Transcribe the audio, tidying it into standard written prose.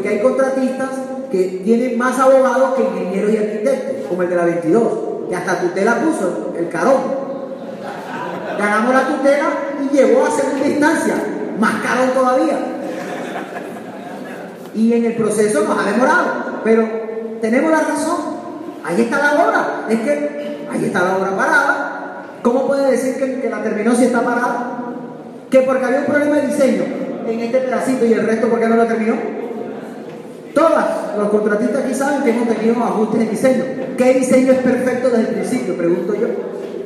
porque hay contratistas que tienen más abogados que ingenieros y arquitectos, como el de la 22, que hasta tutela puso, el Carón. Ganamos la tutela y llegó a segunda instancia, más Carón todavía. Y en el proceso nos ha demorado, pero tenemos la razón. Ahí está la obra, es que ahí está la obra parada. ¿Cómo puede decir que la terminó si está parada? Que porque había un problema de diseño en este pedacito y el resto, ¿por qué no lo terminó? Todas los contratistas aquí saben que hemos tenido ajustes de diseño. ¿Qué diseño es perfecto desde el principio? Pregunto yo.